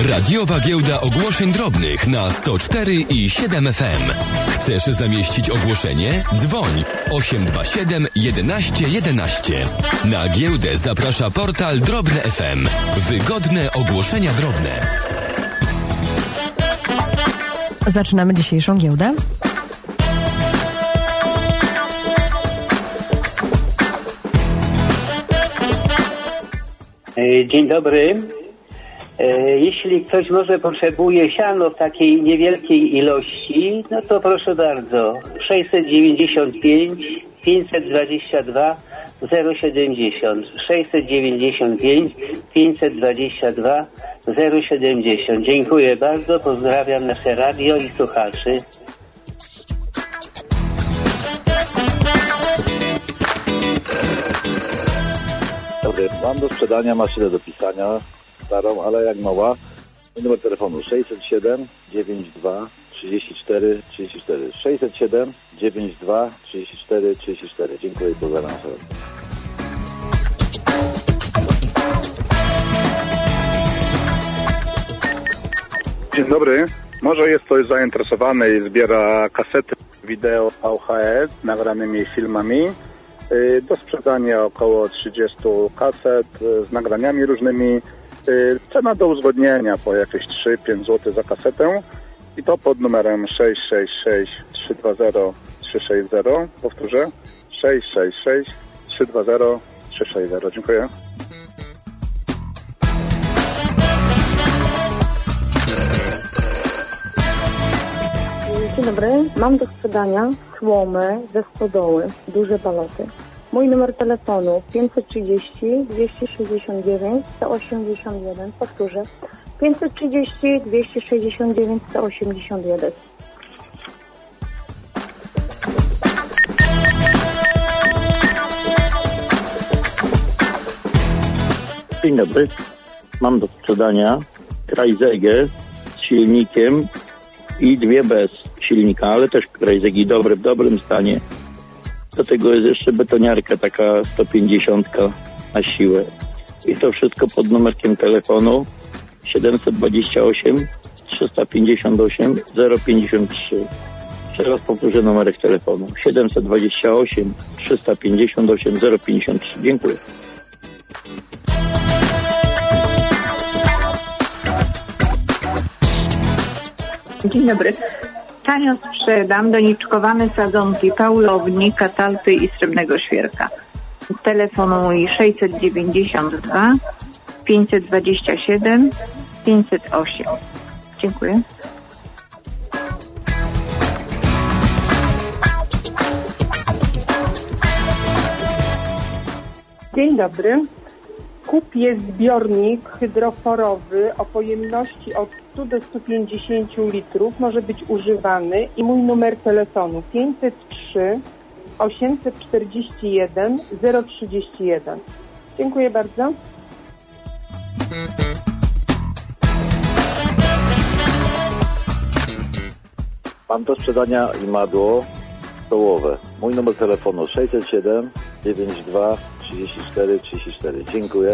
Radiowa giełda ogłoszeń drobnych na 104 i 7 FM. Chcesz zamieścić ogłoszenie? Dzwoń 827 11 11. Na giełdę zaprasza portal Drobne FM. Wygodne ogłoszenia drobne. Zaczynamy dzisiejszą giełdę. Dzień dobry. Jeśli ktoś może potrzebuje siano w takiej niewielkiej ilości, no to proszę bardzo. 695 522 070. 695 522 070. Dziękuję bardzo. Pozdrawiam nasze radio i słuchaczy. Dobry, mam do sprzedania maszynę do pisania, starą, ale jak nowa. Numer telefonu 607 92 34 34. 607 92 34 34. Dziękuję, pozdrawiam. Dzień dobry. Może jest ktoś zainteresowany i zbiera kasety wideo VHS z nagranymi filmami. Do sprzedania około 30 kaset z nagraniami różnymi. Cena do uzgodnienia po jakieś 3-5 zł za kasetę. I to pod numerem 666 320 360. Powtórzę. 666 320 360. Dziękuję. Dzień dobry. Mam do sprzedania słomę ze stodoły, duże baloty. Mój numer telefonu 530 269 181. Powtórzę. 530 269 181. Dzień dobry. Mam do sprzedania Krajzegę z silnikiem i dwie bez silnika, ale też Krajzegi dobre, w dobrym stanie. Do tego jest jeszcze betoniarka taka 150 na siłę. I to wszystko pod numerkiem telefonu 728 358 053. Jeszcze raz powtórzę numerek telefonu 728 358 053. Dziękuję. Dzień dobry. Tanio sprzedam doniczkowane sadzonki Paulowni, Katalpy i Srebrnego Świerka. Telefonuj 692 527 508. Dziękuję. Dzień dobry. Kupię zbiornik hydroforowy o pojemności od 100 do 150 litrów. Może być używany i mój numer telefonu 503 841 031. Dziękuję bardzo. Mam do sprzedania imadło stołowe. Mój numer telefonu 607 92 34 34. Dziękuję.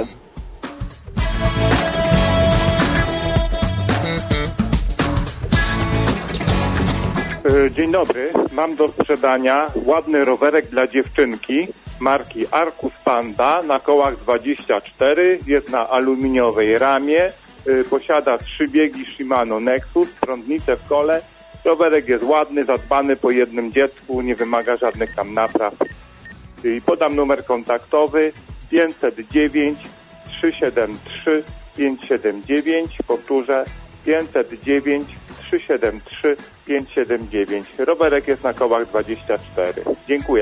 Dzień dobry. Mam do sprzedania ładny rowerek dla dziewczynki marki Arcus Panda na kołach 24. Jest na aluminiowej ramie. Posiada 3 biegi Shimano Nexus, prądnicę w kole. Rowerek jest ładny, zadbany po jednym dziecku, nie wymaga żadnych tam napraw. I podam numer kontaktowy 509 373 579. Powtórzę 509 373 579. Rowerek jest na kołach 24. Dziękuję.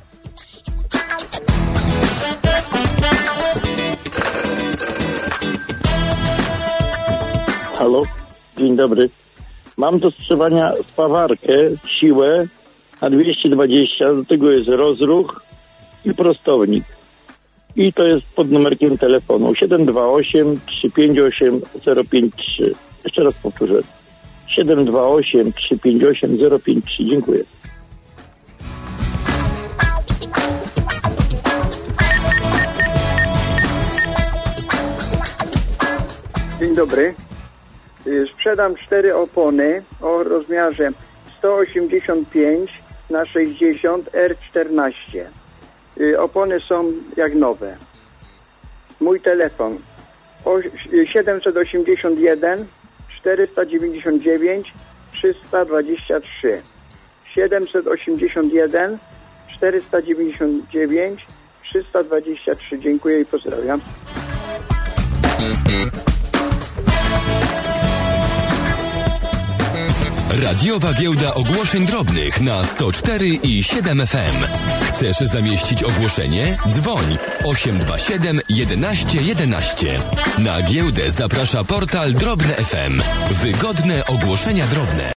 Halo, dzień dobry. Mam do sprzedania spawarkę, siłę na 220, do tego jest rozruch i prostownik. I to jest pod numerkiem telefonu 728 358 053. Jeszcze raz powtórzę. 728 358 053. Dziękuję. Dzień dobry. Sprzedam 4 opony o rozmiarze 185 na 60 R14. Opony są jak nowe. Mój telefon 781 499 323. 781 499 323. Dziękuję i pozdrawiam. Radiowa Giełda Ogłoszeń Drobnych na 104 i 7 FM. Chcesz zamieścić ogłoszenie? Dzwoń 827 11 11. Na giełdę zaprasza portal Drobne FM. Wygodne ogłoszenia drobne.